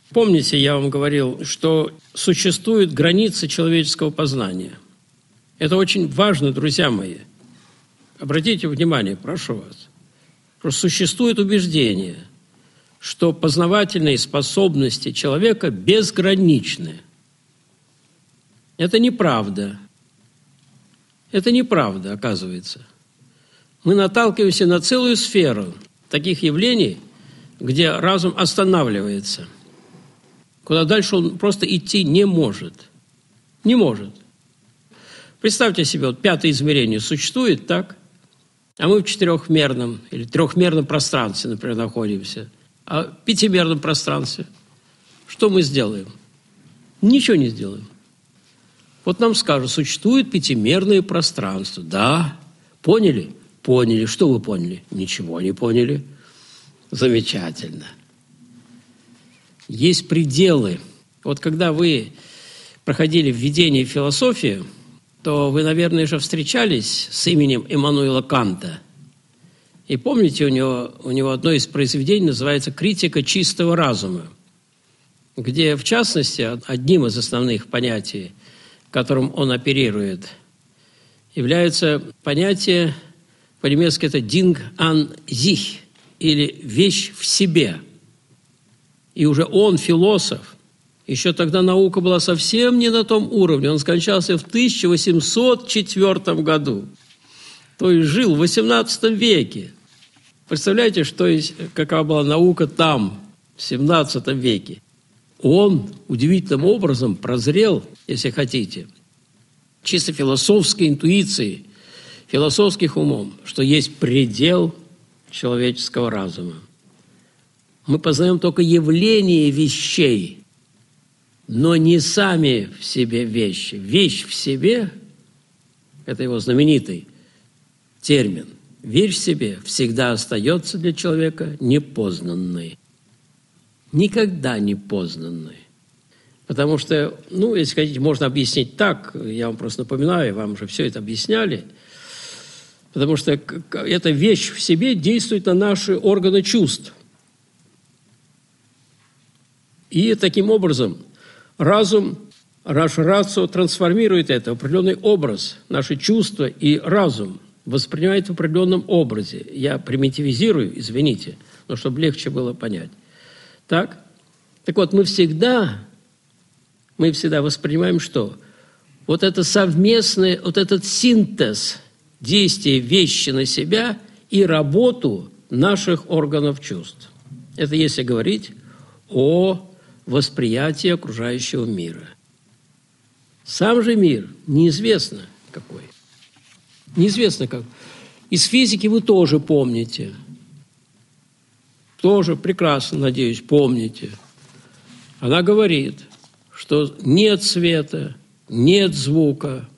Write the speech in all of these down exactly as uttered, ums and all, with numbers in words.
Помните, я вам говорил, что существуют границы человеческого познания. Это очень важно, друзья мои. Обратите внимание, прошу вас. Что существует убеждение, что познавательные способности человека безграничны. Это неправда. Это неправда, оказывается. Мы наталкиваемся на целую сферу таких явлений, где разум останавливается, куда дальше он просто идти не может. Не может. Представьте себе, вот пятое измерение существует, так? А мы в четырехмерном или трехмерном пространстве, например, находимся. А в пятимерном пространстве что мы сделаем? Ничего не сделаем. Вот нам скажут, существует пятимерное пространство. Да, поняли? Поняли. Что вы поняли? Ничего не поняли. Замечательно. Есть пределы. Вот когда вы проходили введение в философию, то вы, наверное, уже встречались с именем Иммануила Канта. И помните, у него, у него одно из произведений называется «Критика чистого разума», где, в частности, одним из основных понятий, которым он оперирует, является понятие, по-немецки это «Ding an sich», или «вещь в себе». И уже он, философ, еще тогда наука была совсем не на том уровне. Он скончался в тысяча восемьсот четвёртом году. То есть жил в восемнадцатом веке. Представляете, что есть, какова была наука там, в семнадцатом веке. Он удивительным образом прозрел, если хотите, чисто философской интуицией, философских умом, что есть предел человеческого разума. Мы познаем только явление вещей, но не сами в себе вещи. Вещь в себе – это его знаменитый термин. Вещь в себе всегда остается для человека непознанной. Никогда непознанной. Потому что, ну, если хотите, можно объяснить так, я вам просто напоминаю, вам уже все это объясняли, потому что эта вещь в себе действует на наши органы чувств. И таким образом разум, наш рацио трансформирует это в определенный образ. Наши чувства и разум воспринимают в определенном образе. Я примитивизирую, извините, но чтобы легче было понять. Так? Так вот, мы всегда, мы всегда воспринимаем что? Вот это совместное, вот этот синтез действия вещи на себя и работу наших органов чувств. Это если говорить о восприятии окружающего мира. Сам же мир неизвестно какой. Неизвестно как. Из физики вы тоже помните. Тоже прекрасно, надеюсь, помните. Она говорит, что нет света, нет звука,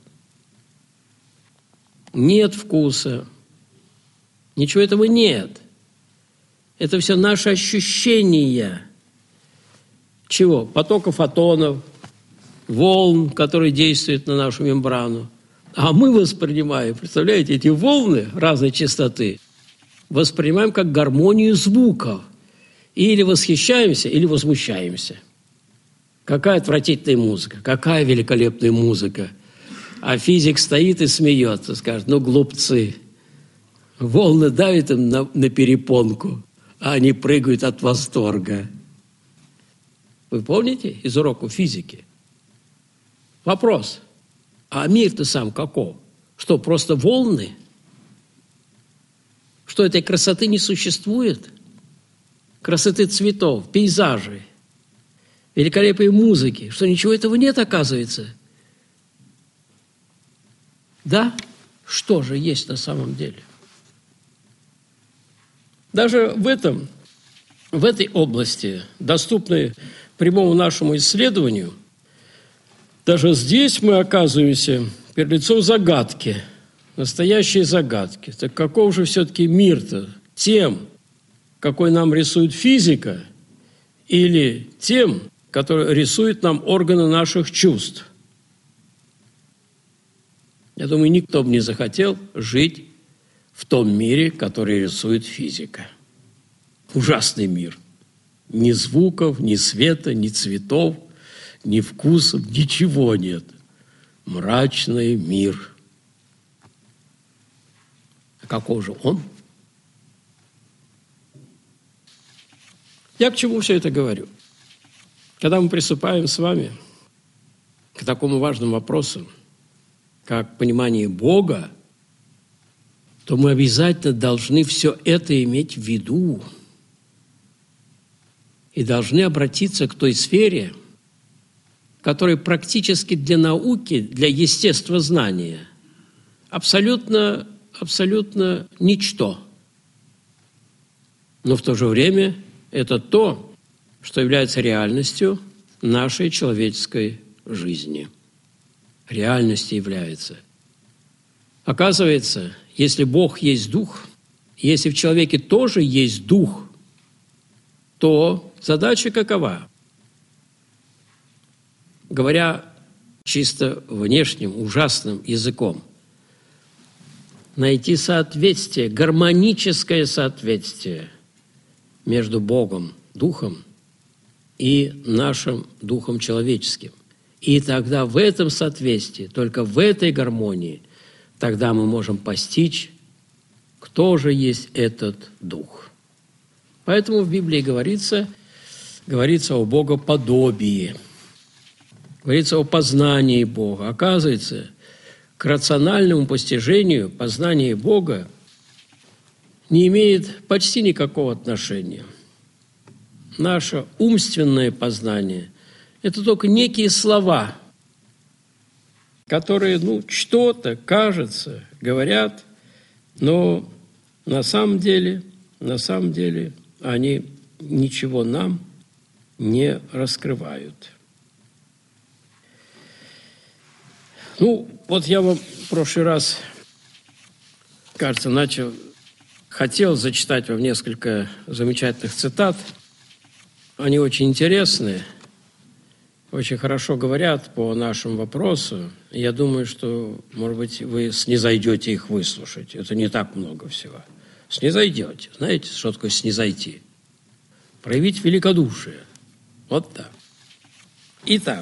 нет вкуса. Ничего этого нет. Это все наши ощущения. Чего? Потока фотонов, волн, которые действуют на нашу мембрану. А мы воспринимаем, представляете, эти волны разной частоты воспринимаем как гармонию звуков. Или восхищаемся, или возмущаемся. Какая отвратительная музыка, какая великолепная музыка. А физик стоит и смеется, скажет, ну, глупцы. Волны давят им на, на перепонку, а они прыгают от восторга. Вы помните из уроков физики? Вопрос. А мир-то сам каков? Что, просто волны? Что этой красоты не существует? Красоты цветов, пейзажей, великолепной музыки. Что, ничего этого нет, оказывается? Да? Что же есть на самом деле? Даже в этом, в этой области, доступной прямому нашему исследованию, даже здесь мы оказываемся перед лицом загадки, настоящей загадки. Так каков же все-таки мир-то? Тем, какой нам рисует физика, или тем, который рисует нам органы наших чувств? Я думаю, никто бы не захотел жить в том мире, который рисует физика. Ужасный мир. Ни звуков, ни света, ни цветов, ни вкусов, ничего нет. Мрачный мир. А каков же он? Я к чему все это говорю? Когда мы приступаем с вами к такому важному вопросу, как понимание Бога, то мы обязательно должны все это иметь в виду и должны обратиться к той сфере, которая практически для науки, для естествознания абсолютно, абсолютно ничто. Но в то же время это то, что является реальностью нашей человеческой жизни. Реальностью является. Оказывается, если Бог есть Дух, если в человеке тоже есть Дух, то задача какова? Говоря чисто внешним, ужасным языком, найти соответствие, гармоническое соответствие между Богом, Духом и нашим Духом человеческим. И тогда в этом соответствии, только в этой гармонии, тогда мы можем постичь, кто же есть этот Дух. Поэтому в Библии говорится, говорится о богоподобии, говорится о познании Бога. Оказывается, к рациональному постижению познание Бога не имеет почти никакого отношения. Наше умственное познание – это только некие слова, которые, ну, что-то, кажется, говорят, но на самом деле, на самом деле они ничего нам не раскрывают. Ну, вот я вам в прошлый раз, кажется, начал, хотел зачитать вам несколько замечательных цитат. Они очень интересные, очень хорошо говорят по нашему вопросу. Я думаю, что, может быть, вы снизойдете их выслушать. Это не так много всего. Снизойдете. Знаете, что такое снизойти? Проявить великодушие. Вот так. Итак.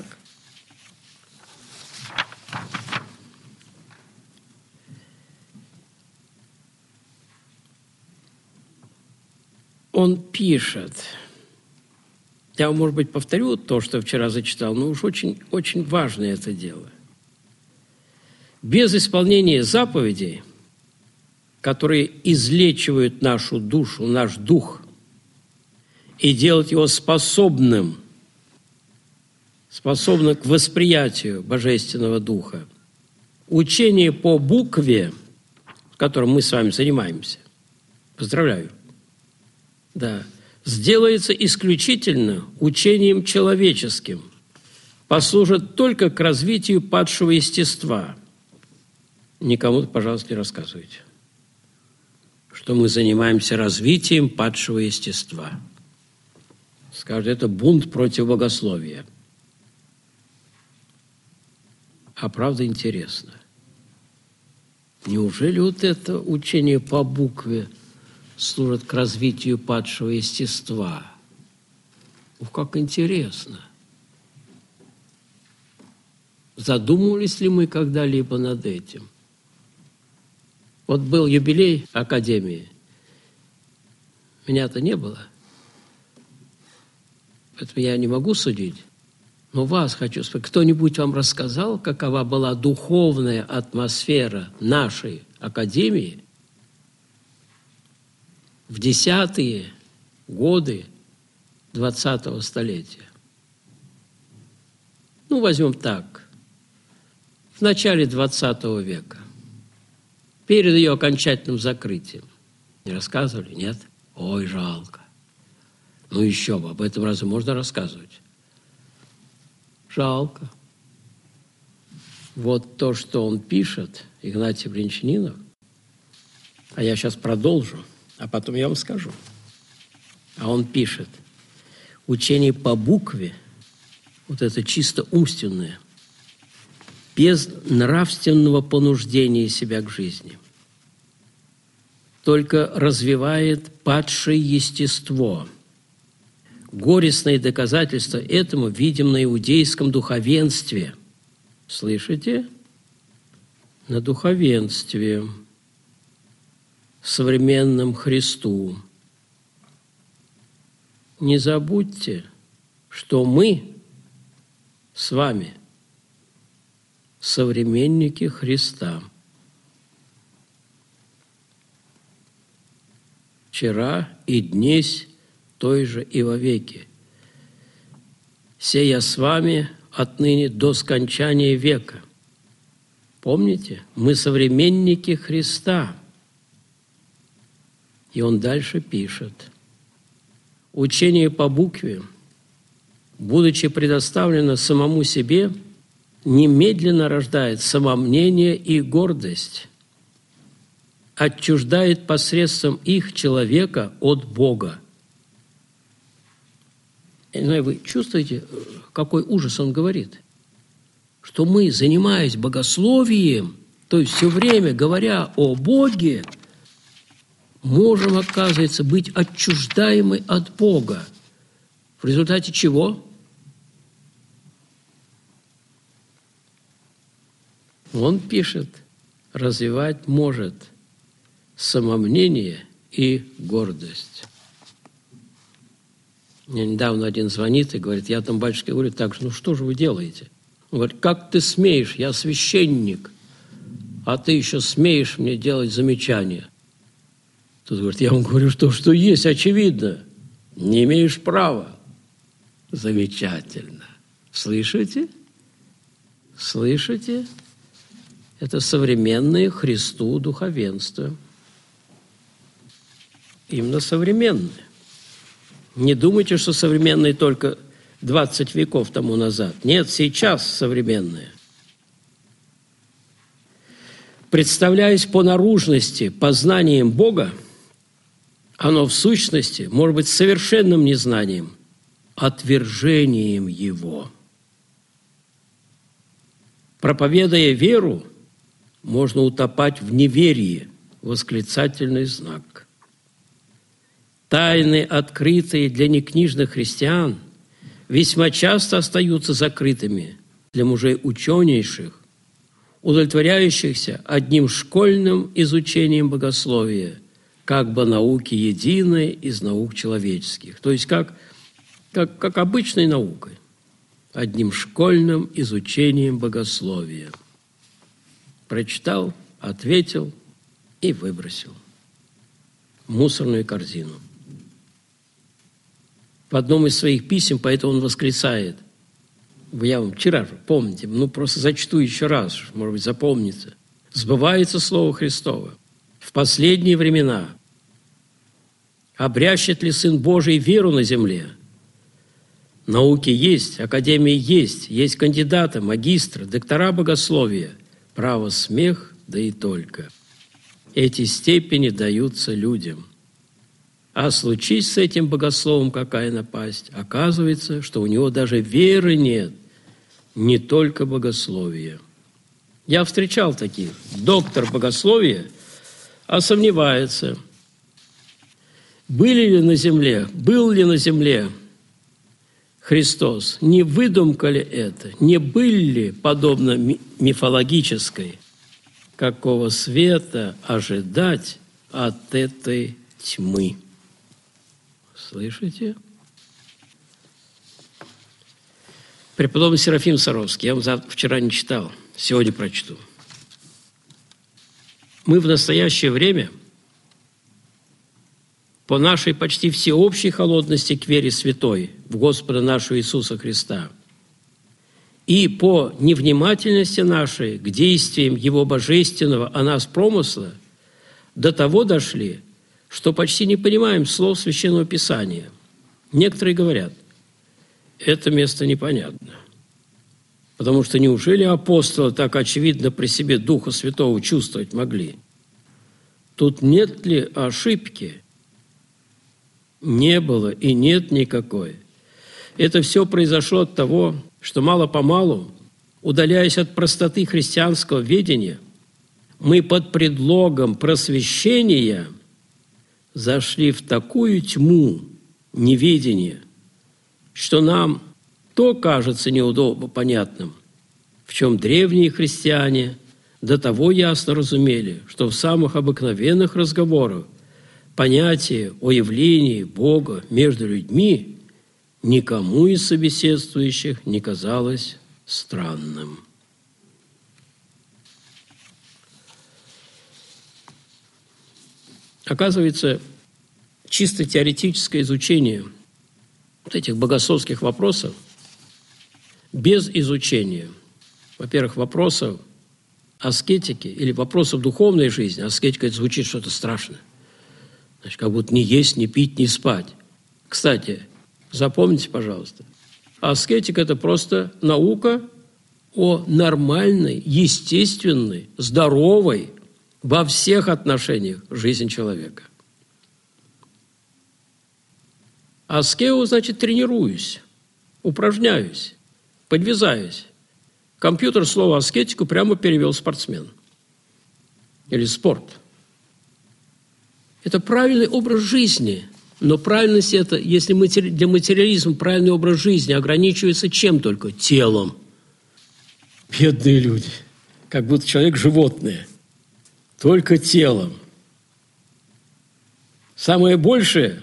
Он пишет, я, может быть, повторю то, что вчера зачитал, но уж очень, очень важно это дело. Без исполнения заповедей, которые излечивают нашу душу, наш дух, и делают его способным, способным к восприятию Божественного Духа, учение по букве, которым мы с вами занимаемся, поздравляю, да, сделается исключительно учением человеческим, послужит только к развитию падшего естества. Никому, пожалуйста, не рассказывайте, что мы занимаемся развитием падшего естества. Скажут, это бунт против богословия. А правда интересно. Неужели вот это учение по букве служит к развитию падшего естества? Ух, как интересно! Задумывались ли мы когда-либо над этим? Вот был юбилей Академии. Меня-то не было. Поэтому я не могу судить. Но вас хочу спросить. Кто-нибудь вам рассказал, какова была духовная атмосфера нашей Академии в десятые годы двадцатого столетия? Ну, возьмем так. В начале двадцатого века. Перед ее окончательным закрытием. Не рассказывали? Нет? Ой, жалко. Ну, еще бы. Об этом разве можно рассказывать? Жалко. Вот то, что он пишет, Игнатий Бринчанинов, а я сейчас продолжу, а потом я вам скажу. А он пишет, учение по букве, вот это чисто умственное, без нравственного понуждения себя к жизни, только развивает падшее естество, Горестные доказательства этому видим на иудейском духовенстве. Слышите? На духовенстве, современном Христу. Не забудьте, что мы с вами современники Христа. Вчера и днесь той же и вовеки. Сея с вами отныне до скончания века. Помните? Мы современники Христа. И он дальше пишет. Учение по букве, будучи предоставлено самому себе, немедленно рождает самомнение и гордость, отчуждает посредством их человека от Бога. И, ну, вы чувствуете, какой ужас он говорит? Что мы, занимаясь богословием, то есть все время говоря о Боге, можем, оказывается, быть отчуждаемы от Бога. В результате чего? Он пишет, развивать может самомнение и гордость. Мне недавно один звонит и говорит, я там, батюшка, говорю, так же, ну что же вы делаете? Он говорит, как ты смеешь, я священник, а ты еще смеешь мне делать замечания. Тут говорит, я вам говорю, что, что есть, очевидно, не имеешь права. Замечательно. Слышите? Слышите? Это современное Христу духовенство. Именно современное. Не думайте, что современное только двадцать веков тому назад. Нет, сейчас современное. Представляясь по наружности познанием Бога, оно в сущности может быть совершенным незнанием, отвержением Его. Проповедуя веру, можно утопать в неверии, восклицательный знак. Тайны, открытые для некнижных христиан, весьма часто остаются закрытыми для мужей ученейших, удовлетворяющихся одним школьным изучением богословия, как бы науки единой из наук человеческих, то есть как, как, как обычной наукой, одним школьным изучением богословия. Прочитал, ответил и выбросил в мусорную корзину. В одном из своих писем, поэтому он восклицает, я вам вчера же, помните, ну просто зачту еще раз, может быть, запомнится. Сбывается Слово Христово. В последние времена обрящет ли Сын Божий веру на земле? Науки есть, академии есть, есть кандидаты, магистры, доктора богословия, право смех, да и только. Эти степени даются людям. А случись с этим богословом какая напасть, оказывается, что у него даже веры нет, не только богословия. Я встречал таких. Доктор богословия, а сомневается, были ли на земле, был ли на земле Христос, не выдумка ли это, не были ли, подобно мифологической, какого света ожидать от этой тьмы. Слышите? Преподобный Серафим Саровский, я вам вчера не читал, сегодня прочту. Мы в настоящее время по нашей почти всеобщей холодности к вере святой в Господа нашего Иисуса Христа и по невнимательности нашей к действиям Его божественного о нас промысла до того дошли, что почти не понимаем слов Священного Писания. Некоторые говорят, это место непонятно, потому что неужели апостолы так очевидно при себе Духа Святого чувствовать могли? Тут нет ли ошибки? Не было и нет никакой. Это все произошло от того, что мало-помалу, удаляясь от простоты христианского ведения, мы под предлогом просвещения зашли в такую тьму неведения, что нам то кажется неудобно понятным, в чем древние христиане до того ясно разумели, что в самых обыкновенных разговорах понятие о явлении Бога между людьми никому из собеседствующих не казалось странным. Оказывается, чисто теоретическое изучение вот этих богословских вопросов без изучения, во-первых, вопросов аскетики или вопросов духовной жизни, аскетика – это звучит что-то страшное, значит, как будто не есть, не пить, не спать. Кстати, запомните, пожалуйста, аскетика – это просто наука о нормальной, естественной, здоровой во всех отношениях жизни человека. Аскео значит тренируюсь, упражняюсь, подвязаюсь. Компьютер слово аскетику прямо перевел спортсмен или спорт. Это правильный образ жизни, но правильность это, если для материализма правильный образ жизни ограничивается чем только? Телом. Бедные люди, как будто человек животное, только телом. Самое большее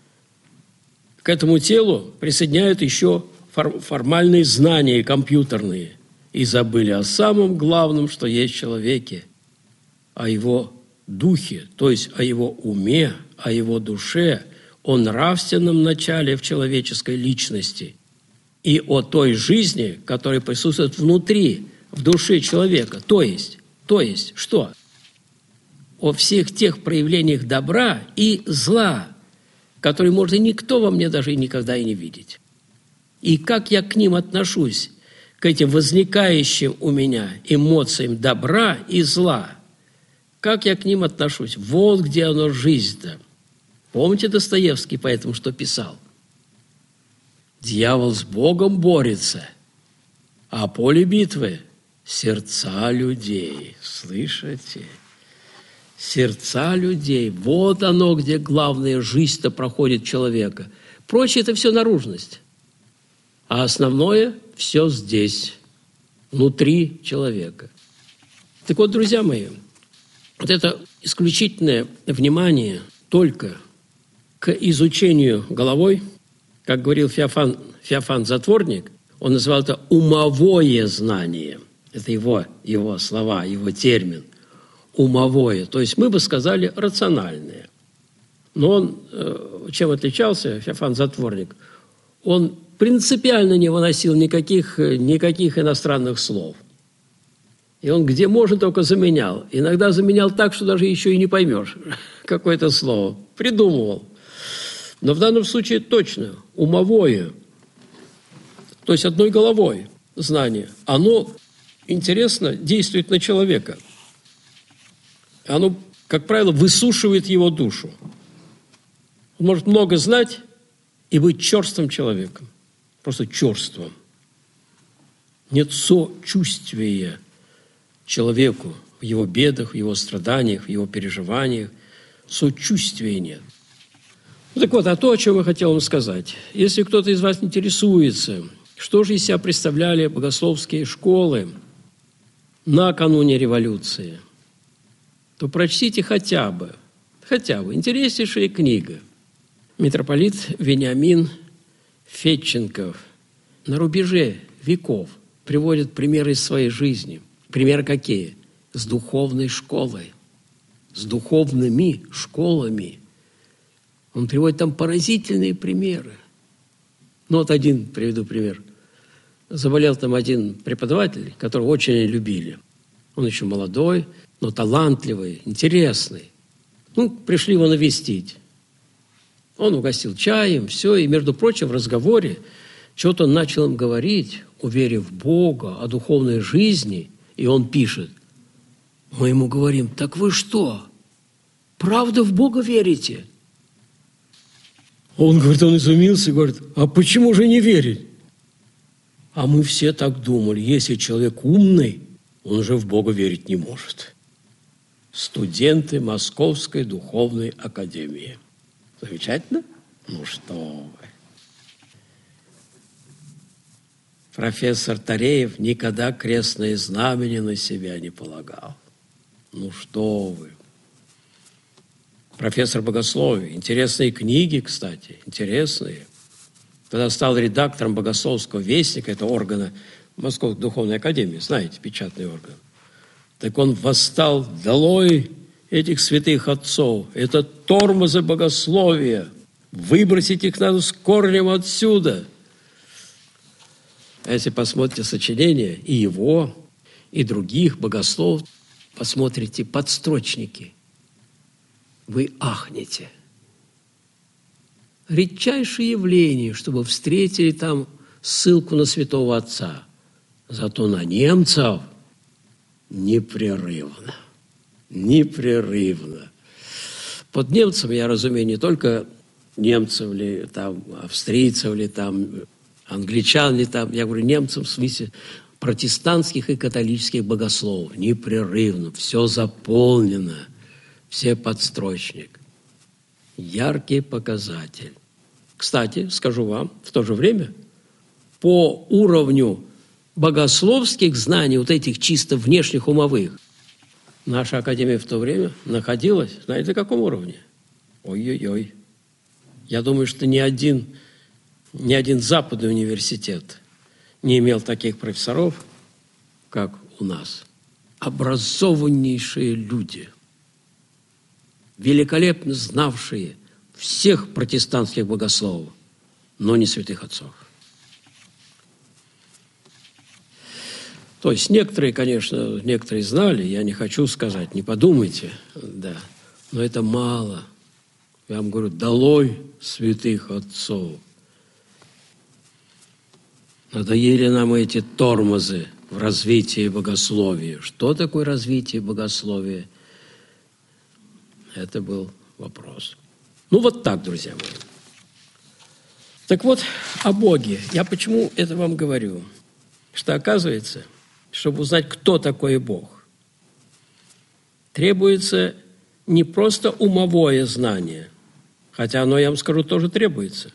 к этому телу присоединяют еще формальные знания компьютерные и забыли о самом главном, что есть в человеке, о его духе, то есть о его уме, о его душе, о нравственном начале в человеческой личности и о той жизни, которая присутствует внутри, в душе человека. То есть, то есть что? О всех тех проявлениях добра и зла, которые, может, и никто во мне даже и никогда и не видеть. И как я к ним отношусь, к этим возникающим у меня эмоциям добра и зла, как я к ним отношусь? Вот где оно жизнь-то. Помните Достоевский поэтому, что писал? Дьявол с Богом борется, а поле битвы – сердца людей. Слышите? Сердца людей. Вот оно, где главная жизнь-то проходит человека. Прочее – это все наружность. А основное – все здесь, внутри человека. Так вот, друзья мои, вот это исключительное внимание только к изучению головой, как говорил Феофан, Феофан Затворник, он называл это умовое знание. Это его, его слова, его термин. Умовое. То есть мы бы сказали рациональное. Но он, чем отличался, Феофан Затворник, он принципиально не выносил никаких, никаких иностранных слов. И он где можно только заменял. Иногда заменял так, что даже еще и не поймешь какое-то слово. Придумывал. Но в данном случае точно умовое, то есть одной головой знание, оно интересно действует на человека. Оно, как правило, высушивает его душу. Он может много знать и быть черствым человеком. Просто черством. Нет сочувствия человеку в его бедах, в его страданиях, в его переживаниях. Сочувствия нет. Ну, так вот, а то, о чем я хотел вам сказать. Если кто-то из вас интересуется, что же из себя представляли богословские школы накануне революции, то прочтите хотя бы, хотя бы, интереснейшая книга. Митрополит Вениамин Федченков на рубеже веков приводит примеры из своей жизни. Примеры какие? С духовной школой, с духовными школами. Он приводит там поразительные примеры. Ну, вот один приведу пример. Заболел там один преподаватель, которого очень любили. Он еще молодой, но талантливый, интересный. Ну, пришли его навестить. Он угостил чаем, все, и, между прочим, в разговоре что-то он начал им говорить о вере в Бога, о духовной жизни, и он пишет. Мы ему говорим, так вы что, правда в Бога верите? Он говорит, он изумился, говорит, а почему же не верить? А мы все так думали, если человек умный, он же в Бога верить не может. Студенты Московской духовной академии. Замечательно? Ну что вы. профессор Тареев никогда крестное знамение на себя не полагал. Ну что вы. Профессор богословия. Интересные книги, кстати, интересные. Когда стал редактором богословского вестника, это органа Московской духовной академии, знаете, печатный орган, так он восстал: долой этих святых отцов, это тормозы богословия, выбросить их надо с корнем отсюда. А если посмотрите сочинения и его, и других богословов, посмотрите подстрочники, вы ахнете. Редчайшее явление, чтобы встретили там ссылку на святого отца. Зато на немцев непрерывно. Непрерывно. Под немцем я разумею не только немцев ли, там, австрийцев ли, там, англичан ли, там, я говорю немцев в смысле протестантских и католических богословов. Непрерывно. Все заполнено. Все подстрочник. Яркий показатель. Кстати, скажу вам, в то же время, по уровню богословских знаний, вот этих чисто внешних умовых, наша академия в то время находилась, знаете, на каком уровне? Ой-ой-ой. Я думаю, что ни один, ни один западный университет не имел таких профессоров, как у нас. Образованнейшие люди, великолепно знавшие всех протестантских богословов, но не святых отцов. То есть некоторые, конечно, некоторые знали, я не хочу сказать, не подумайте, да, но это мало. Я вам говорю, долой святых отцов. Надоели нам эти тормозы в развитии богословия. Что такое развитие богословия? Это был вопрос. Ну, вот так, друзья мои. Так вот, о Боге. Я почему это вам говорю? Что, оказывается, чтобы узнать, кто такой Бог, требуется не просто умовое знание, хотя оно, я вам скажу, тоже требуется.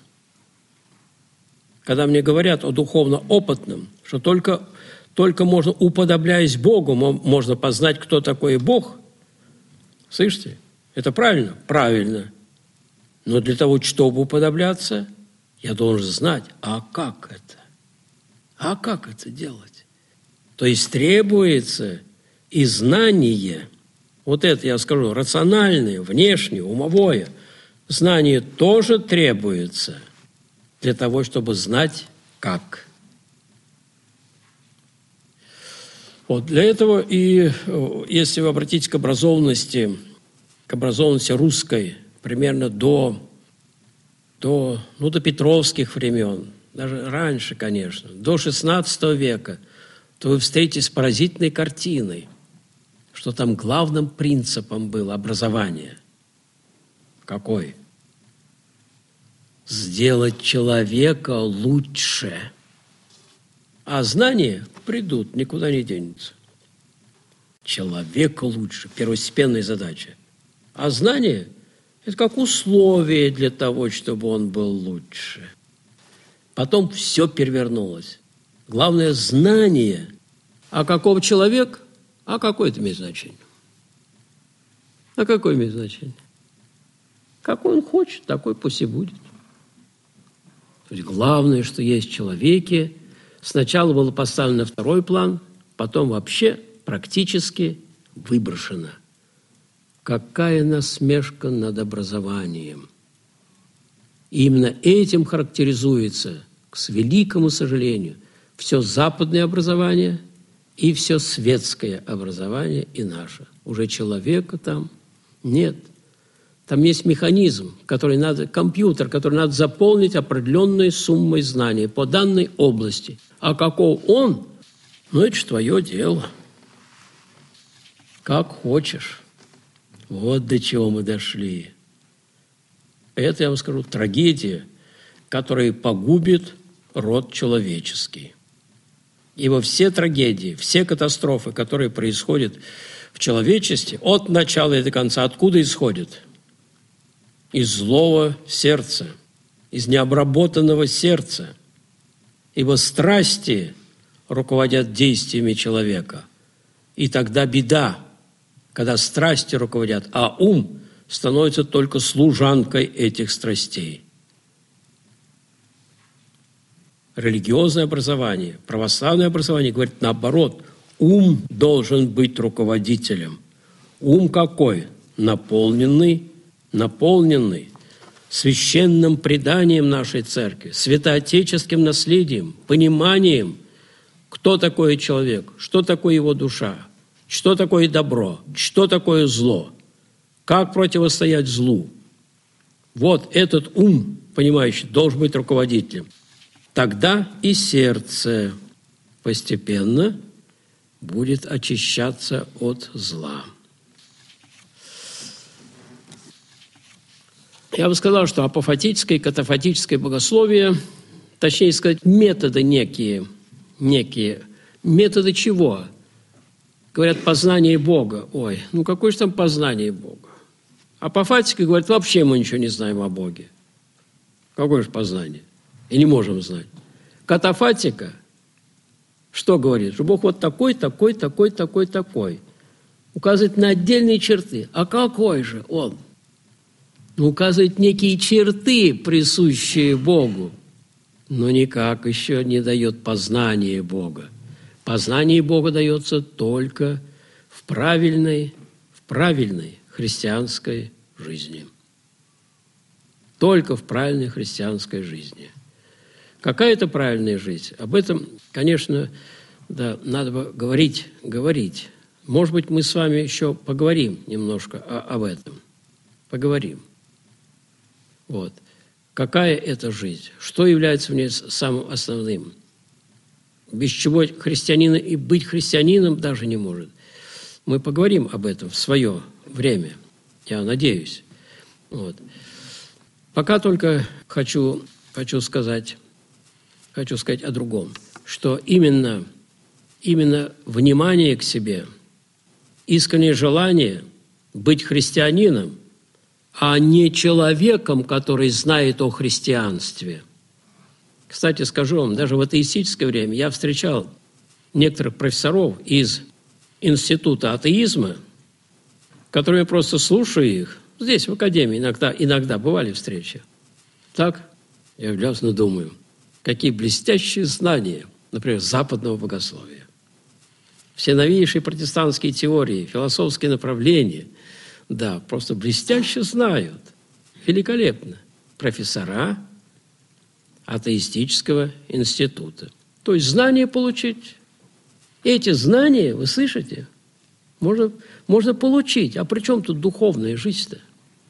Когда мне говорят о духовно-опытном, что только, только можно, уподобляясь Богу, можно познать, кто такой Бог, слышите? Это правильно? Правильно. Но для того, чтобы уподобляться, я должен знать, а как это? А как это делать? То есть требуется и знание, вот это я скажу, рациональное, внешнее, умовое, знание тоже требуется для того, чтобы знать, как. Вот для этого и, если вы обратитесь к образованности, к образованности русской, примерно до, до, ну, до Петровских времен, даже раньше, конечно, до шестнадцатого века, то вы встретитесь с поразительной картиной, что там главным принципом было образование. Какой? Сделать человека лучше. А знания придут, никуда не денутся. Человека лучше, первостепенная задача. А знание – это как условие для того, чтобы он был лучше. Потом все перевернулось. Главное – знание. А каков человек? А какое это имеет значение? А какое имеет значение? Какой он хочет, такой пусть и будет. То есть главное, что есть в человеке, сначала было поставлено на второй план, потом вообще практически выброшено. Какая насмешка над образованием. И именно этим характеризуется, к великому сожалению, все западное образование и все светское образование и наше. Уже человека там нет. Там есть механизм, который надо, компьютер, который надо заполнить определенной суммой знаний по данной области. А каков он, ну это же твое дело. Как хочешь. Вот до чего мы дошли. Это, я вам скажу, трагедия, которая погубит род человеческий. Ибо все трагедии, все катастрофы, которые происходят в человечестве, от начала и до конца, откуда исходят? Из злого сердца, из необработанного сердца. ибо страсти руководят действиями человека. И тогда беда, когда страсти руководят, а ум становится только служанкой этих страстей. Религиозное образование, православное образование говорит наоборот. Ум должен быть руководителем. Ум какой? Наполненный, наполненный священным преданием нашей церкви, святоотеческим наследием, пониманием, кто такой человек, что такое его душа, что такое добро, что такое зло, как противостоять злу. Вот этот ум, понимающий, должен быть руководителем. Тогда и сердце постепенно будет очищаться от зла. Я бы сказал, что апофатическое и катафатическое богословие, точнее сказать, методы некие, некие. Методы чего? Говорят, познание Бога. Ой, ну какое же там познание Бога? Апофатика говорит, вообще мы ничего не знаем о Боге. Какое же познание? И не можем знать. Катафатика что говорит? Что Бог вот такой, такой, такой, такой, такой. Указывает на отдельные черты. А какой же Он? Указывает некие черты, присущие Богу, но никак еще не дает познание Бога. Познание Бога дается только в правильной, в правильной христианской жизни. Только в правильной христианской жизни. Какая это правильная жизнь? Об этом, конечно, да, надо бы говорить, говорить. Может быть, мы с вами еще поговорим немножко о, об этом. Поговорим. Вот. Какая это жизнь? Что является в ней самым основным? Без чего христианин и быть христианином даже не может. Мы поговорим об этом в свое время, я надеюсь. Вот. Пока только хочу, хочу сказать, хочу сказать о другом, что именно, именно внимание к себе, искреннее желание быть христианином, а не человеком, который знает о христианстве. Кстати, скажу вам, даже в атеистическое время я встречал некоторых профессоров из Института атеизма, которые я просто слушаю их. Здесь, в академии, иногда, иногда бывали встречи. Так, я влезно думаю, какие блестящие знания, например, западного богословия. Все новейшие протестантские теории, философские направления, да, просто блестяще знают. Великолепно. Профессора атеистического института. То есть знания получить. Эти знания, вы слышите, можно, можно получить. А при чем тут духовная жизнь-то?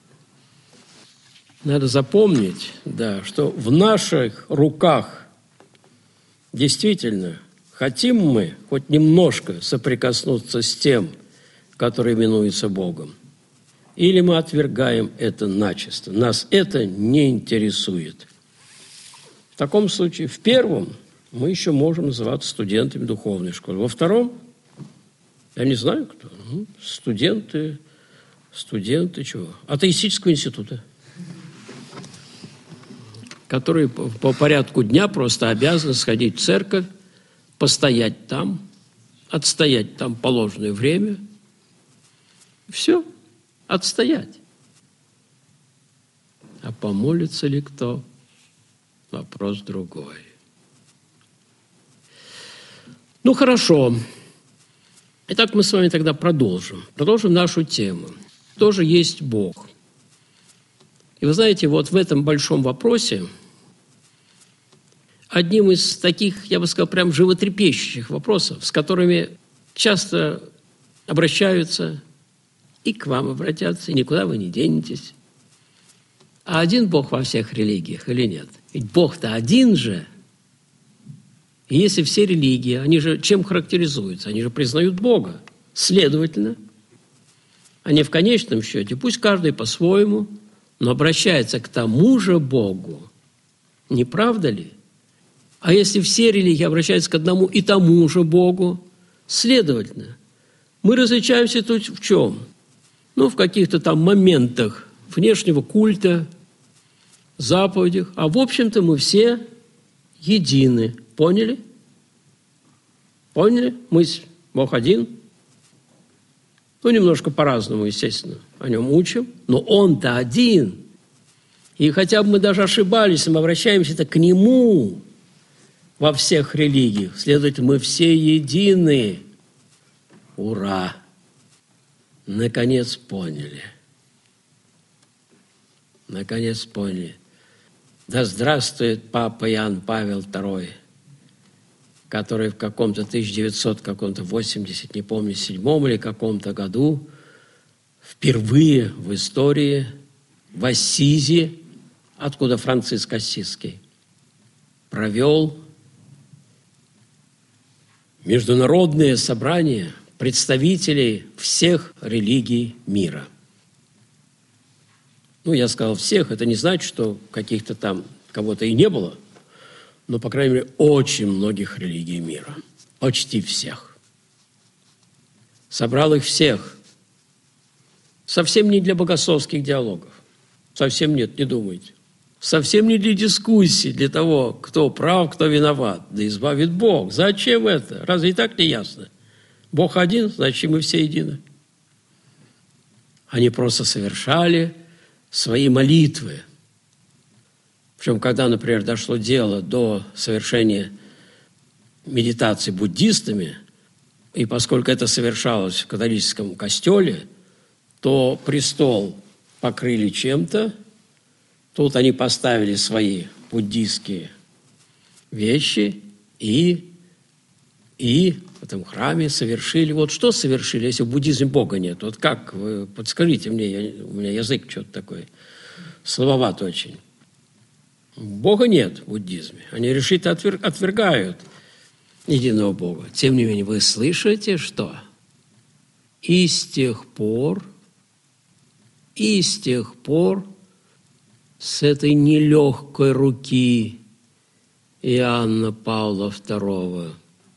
Надо запомнить, да, что в наших руках действительно хотим мы хоть немножко соприкоснуться с тем, который именуется Богом, или мы отвергаем это начисто. Нас это не интересует. В таком случае, в первом мы еще можем называться студентами духовной школы. Во втором, я не знаю кто, ну, студенты, студенты чего? Атеистического института, которые по порядку дня просто обязаны сходить в церковь, постоять там, отстоять там положенное время. Все, отстоять. А помолится ли кто? Вопрос другой. Ну, хорошо. Итак, мы с вами тогда продолжим. Продолжим нашу тему. Кто же есть Бог? И вы знаете, вот в этом большом вопросе одним из таких, я бы сказал, прям животрепещущих вопросов, с которыми часто обращаются, и к вам обратятся, и никуда вы не денетесь. А один Бог во всех религиях или нет? Ведь Бог-то один же. И если все религии, они же чем характеризуются? Они же признают Бога. Следовательно, они в конечном счете, пусть каждый по-своему, но обращается к тому же Богу. Не правда ли? А если все религии обращаются к одному и тому же Богу, следовательно, мы различаемся тут в чем? Ну, в каких-то там моментах внешнего культа, заповедях, а в общем-то мы все едины Поняли? Поняли? Мысль. Бог один. Ну, немножко по-разному, естественно, о нем учим, но он-то один. И хотя бы мы даже ошибались, мы обращаемся-то к нему во всех религиях. Следовательно, мы все едины. Ура! Наконец поняли. Наконец поняли. Да здравствует Папа Иоанн Павел второй, который в каком-то тысяча девятьсот восемьдесят, не помню, седьмом или каком-то году впервые в истории в Ассизи, откуда Франциск Ассизский, провел международное собрание представителей всех религий мира. Ну, я сказал всех, это не значит, что каких-то там кого-то и не было, но, по крайней мере, очень многих религий мира. Почти всех. Собрал их всех. Совсем не для богословских диалогов. Совсем нет, не думайте. Совсем не для дискуссий, для того, кто прав, кто виноват. Да избавит Бог. Зачем это? Разве и так не ясно? Бог один, значит, мы все едины. Они просто совершали свои молитвы. Причем, когда, например, дошло дело до совершения медитации буддистами, и поскольку это совершалось в католическом костеле, то престол покрыли чем-то, тут они поставили свои буддистские вещи и, и в этом храме совершили. Вот что совершили, если в буддизме Бога нет? Вот как? Вы подскажите мне, я, у меня язык что-то такой слововат очень. Бога нет в буддизме. Они решительно отверг, отвергают единого Бога. Тем не менее, вы слышите, что? И с тех пор, и с тех пор с этой нелегкой руки Иоанна Павла второго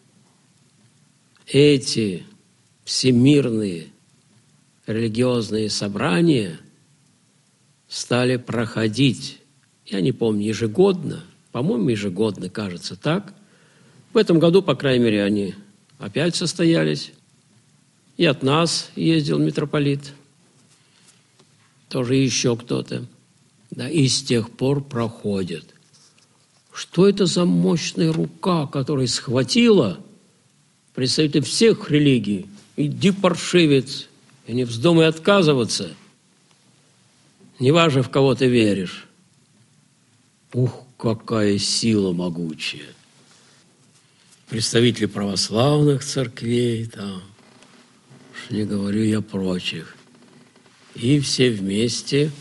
эти всемирные религиозные собрания стали проходить, я не помню, ежегодно, по-моему, ежегодно, кажется, так. В этом году, по крайней мере, они опять состоялись. И от нас ездил митрополит, тоже еще кто-то. Да, и с тех пор проходит. Что это за мощная рука, которая схватила представителей всех религий? Иди, паршивец, и не вздумай отказываться. Неважно, в кого ты веришь. Ух, какая сила могучая. Представители православных церквей, там, уж не говорю я прочих. И все вместе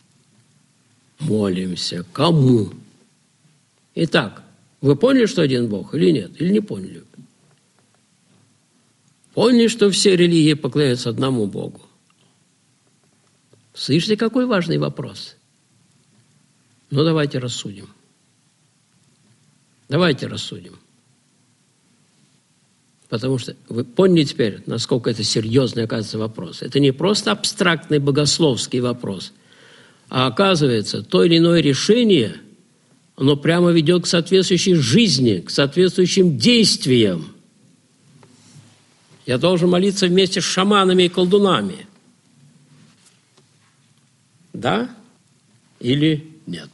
молимся. Кому? Итак, вы поняли, что один Бог или нет? Или не поняли? Поняли, что все религии поклоняются одному Богу? Слышите, какой важный вопрос? Ну, давайте рассудим. Давайте рассудим. Потому что вы поняли теперь, насколько это серьезный, оказывается, вопрос. Это не просто абстрактный богословский вопрос, а оказывается, то или иное решение, оно прямо ведет к соответствующей жизни, к соответствующим действиям. Я должен молиться вместе с шаманами и колдунами. Да или нет?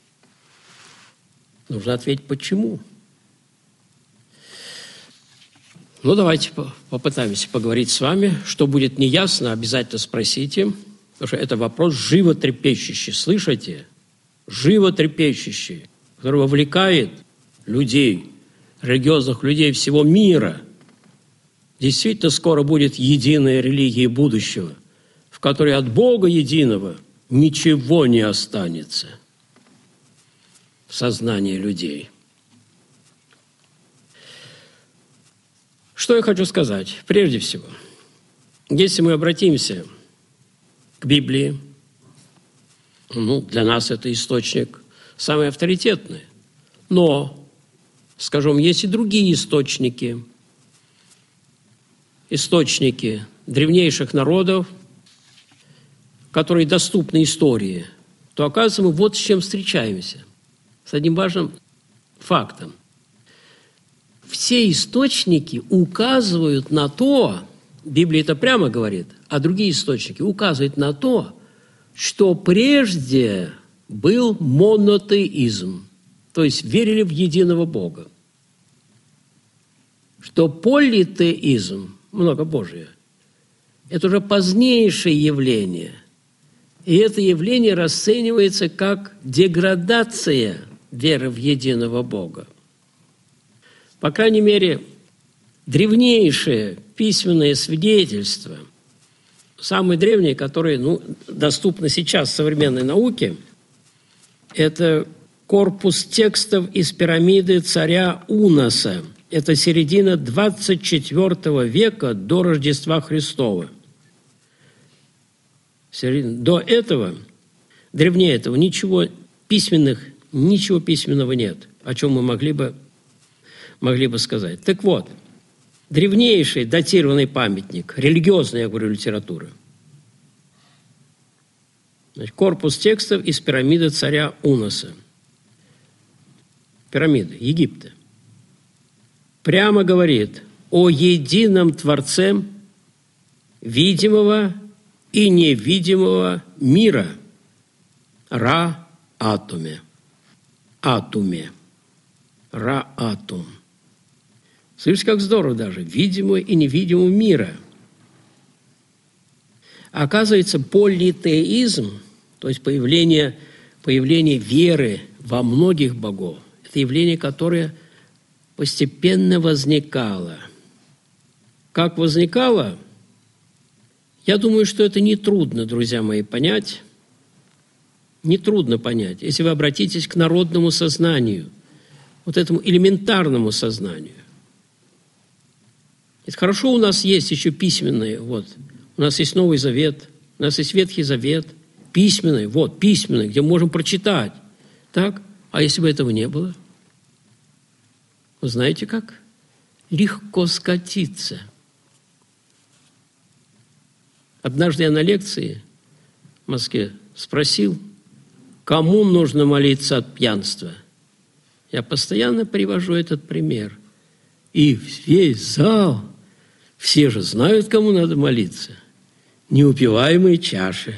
Нужно ответить, почему. Ну, давайте попытаемся поговорить с вами. Что будет неясно, обязательно спросите. Потому что это вопрос животрепещущий. Слышите? Животрепещущий, который вовлекает людей, религиозных людей всего мира. Действительно, скоро будет единая религия будущего, в которой от Бога единого ничего не останется в сознании людей. Что я хочу сказать? Прежде всего, если мы обратимся к Библии, ну, для нас это источник самый авторитетный. Но, скажем, есть и другие источники, источники древнейших народов, которые доступны истории, то, оказывается, мы вот с чем встречаемся. С одним важным фактом. все источники указывают на то, Библия это прямо говорит, а другие источники указывают на то, что прежде был монотеизм, то есть верили в единого Бога, что политеизм, многобожие, это уже позднейшее явление, и это явление расценивается как деградация веры в единого Бога. По крайней мере, древнейшие письменные свидетельства, самые древние, которые ну, доступны сейчас современной науке, это корпус текстов из пирамиды царя Уноса. Это середина двадцать четвёртого века до Рождества Христова. До этого, древнее этого, ничего письменных, ничего письменного нет, о чем мы могли бы, могли бы сказать. Так вот, древнейший датированный памятник, религиозной, я говорю, литературы. Значит, корпус текстов из пирамиды царя Уноса. Пирамиды Египта. Прямо говорит о едином Творце видимого и невидимого мира. Ра-атуме. Атуме. Ра-атум. Слышите, как здорово даже. Видимого и невидимого мира. Оказывается, политеизм, то есть появление, появление веры во многих богов, это явление, которое постепенно возникало. Как возникало? Я думаю, что это нетрудно, друзья мои, понять. Нетрудно понять, если вы обратитесь к народному сознанию, вот этому элементарному сознанию. Это хорошо, у нас есть еще письменные, вот. У нас есть Новый Завет, у нас есть Ветхий Завет, письменный, вот, письменный, где мы можем прочитать. Так? А если бы этого не было? Вы знаете как? Легко скатиться. Однажды я на лекции в Москве спросил, кому нужно молиться от пьянства. Я постоянно привожу этот пример. И весь зал, все же знают, кому надо молиться. Неупиваемые чаши.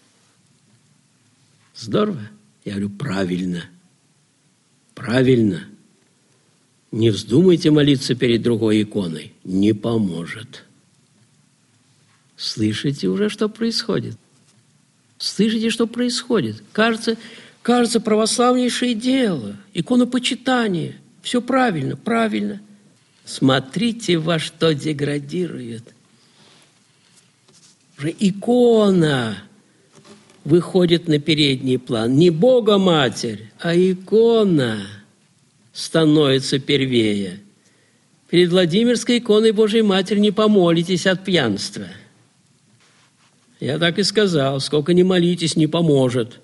Здорово? Я говорю, правильно. Правильно. Не вздумайте молиться перед другой иконой. Не поможет. Слышите уже, что происходит? Слышите, что происходит? Кажется, кажется, православнейшее дело, иконопочитание. Все правильно, правильно. Смотрите, во что деградирует. Уже икона выходит на передний план. Не Бога-Матерь, а икона становится первее. Перед Владимирской иконой Божией Матери не помолитесь от пьянства. Я так и сказал, сколько ни молитесь, не поможет.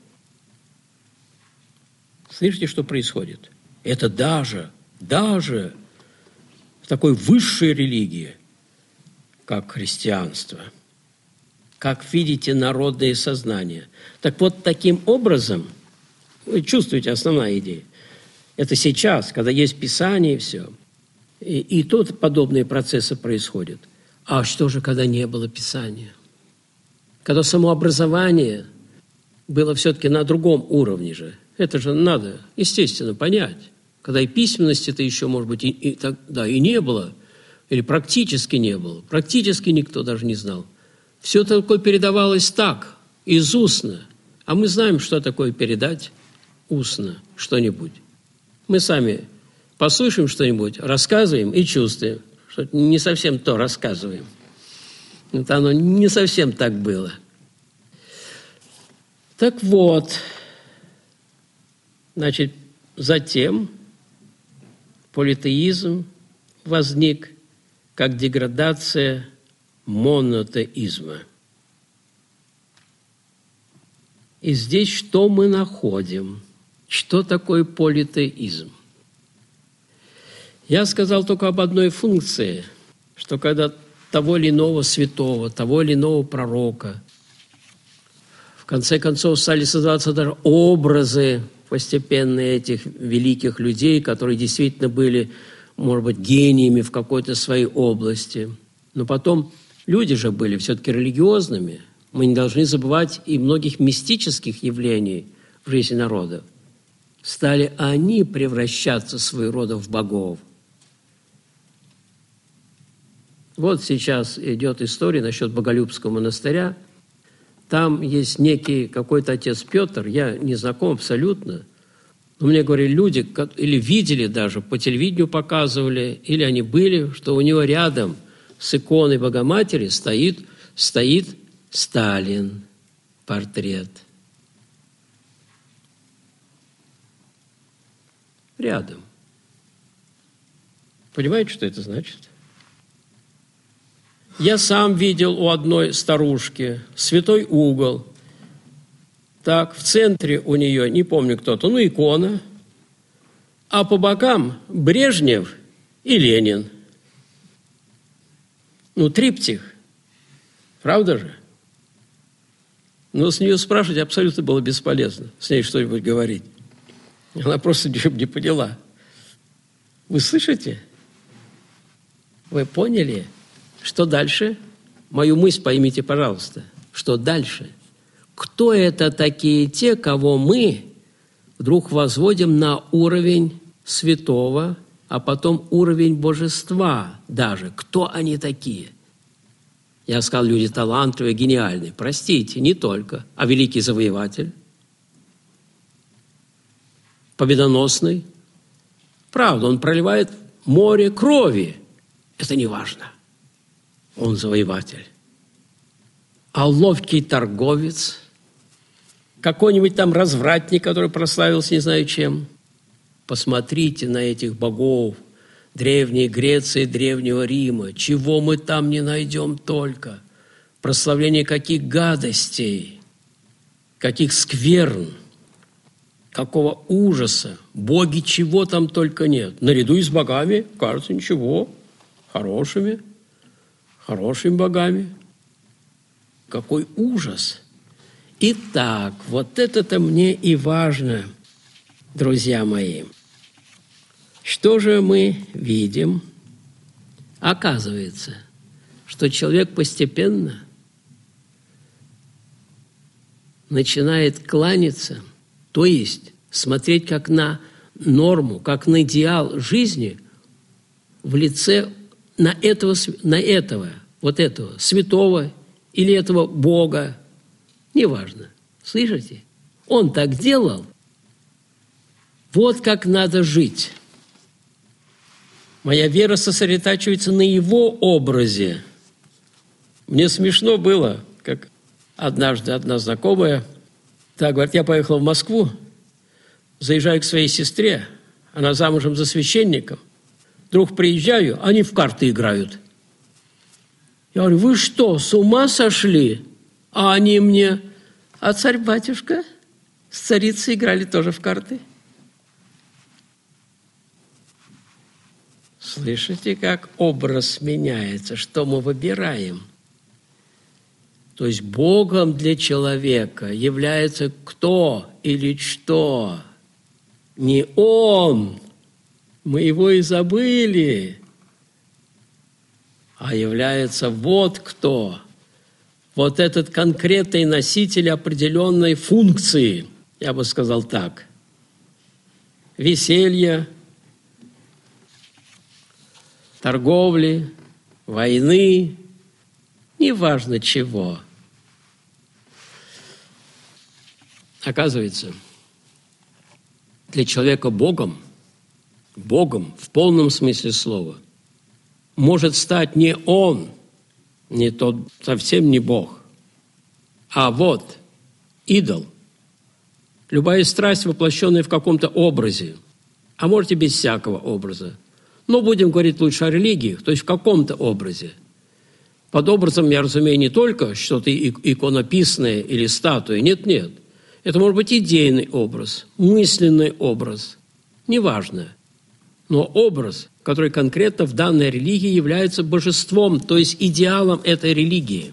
Слышите, что происходит? Это даже, даже в такой высшей религии, как христианство, как видите, народное сознание. Так вот, таким образом, вы чувствуете основная идея. Это сейчас, когда есть Писание и все. И, и тут подобные процессы происходят. А что же, когда не было Писания? Когда самообразование было все-таки на другом уровне же. Это же надо, естественно, понять. Когда и письменности-то еще, может быть, и, и, да, и не было, или практически не было. Практически никто даже не знал. Все такое передавалось так, из устно. А мы знаем, что такое передать устно что-нибудь. Мы сами послушаем что-нибудь, рассказываем и чувствуем, что не совсем то рассказываем. Это оно не совсем так было. Так вот, значит, затем политеизм возник как деградация монотеизма. И здесь что мы находим? Что такое политеизм? Я сказал только об одной функции, что когда того или иного святого, того или иного пророка, в конце концов стали создаваться даже образы постепенно этих великих людей, которые действительно были может быть, гениями в какой-то своей области. Но потом люди же были все-таки религиозными. Мы не должны забывать и многих мистических явлений в жизни народа. Стали они превращаться своего рода в богов. Вот сейчас идет история насчет Боголюбского монастыря. Там есть некий какой-то отец Петр, я не знаком абсолютно, но мне говорили люди, или видели даже, по телевидению показывали, или они были, что у него рядом с иконой Богоматери стоит, стоит Сталин, портрет. Рядом. Понимаете, что это значит? Я сам видел у одной старушки святой угол. Так, в центре у нее, не помню кто-то, ну, икона, а по бокам Брежнев и Ленин. Ну, триптих. Правда же? Но с нее спрашивать абсолютно было бесполезно, с ней что-нибудь говорить. Она просто ничего не поняла. Вы слышите? Вы поняли? Что дальше? Мою мысль поймите, пожалуйста. Что дальше? Кто это такие те, кого мы вдруг возводим на уровень святого, а потом уровень божества даже? Кто они такие? Я сказал, люди талантливые, гениальные. Простите, не только. А великий завоеватель? Победоносный? Правда, он проливает море крови. Это не важно. Он завоеватель. А ловкий торговец, какой-нибудь там развратник, который прославился не знаю чем. Посмотрите на этих богов Древней Греции, Древнего Рима. Чего мы там не найдем только. Прославление каких гадостей, каких скверн, какого ужаса. Боги чего там только нет. Наряду и с богами, кажется, ничего, хорошими. Хорошими богами. Какой ужас! Итак, вот это-то мне и важно, друзья мои. Что же мы видим? Оказывается, что человек постепенно начинает кланяться, то есть смотреть как на норму, как на идеал жизни в лице на этого, на этого, вот этого святого или этого Бога, неважно. Слышите? Он так делал. Вот как надо жить. Моя вера сосредотачивается на его образе. Мне смешно было, как однажды одна знакомая, так говорит, я поехала в Москву, заезжаю к своей сестре, она замужем за священником, вдруг приезжаю, они в карты играют. Я говорю, вы что, с ума сошли? А они мне, а царь-батюшка с царицей играли тоже в карты. Слышите, как образ меняется, что мы выбираем? То есть Богом для человека является кто или что? Не Он. Мы его и забыли. А является вот кто. Вот этот конкретный носитель определенной функции. Я бы сказал так. Веселья, торговли, войны, неважно чего. Оказывается, для человека Богом, Богом в полном смысле слова, может стать не он, не тот, совсем не Бог, а вот идол. Любая страсть, воплощенная в каком-то образе, а можете без всякого образа. Но будем говорить лучше о религиях, то есть в каком-то образе. Под образом я разумею не только что-то иконописное или статуи, нет-нет. Это может быть идейный образ, мысленный образ, неважно. Но образ, который конкретно в данной религии является божеством, то есть идеалом этой религии.